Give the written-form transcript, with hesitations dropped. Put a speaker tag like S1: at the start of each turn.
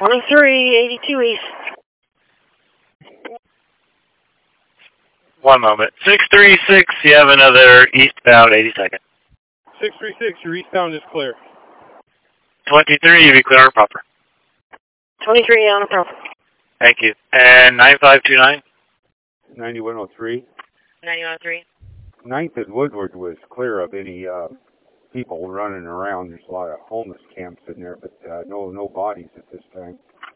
S1: 2382 East.
S2: 1 moment. 636, you have another eastbound 82nd.
S3: 636, your eastbound is clear.
S2: 23, you be clear on proper.
S1: 23 on a proper.
S2: Thank you. And 9529?
S3: 9103.
S1: 9103.
S3: 9th and Woodward was clear of any people running around. There's a lot of homeless camps in there, but no bodies at this time.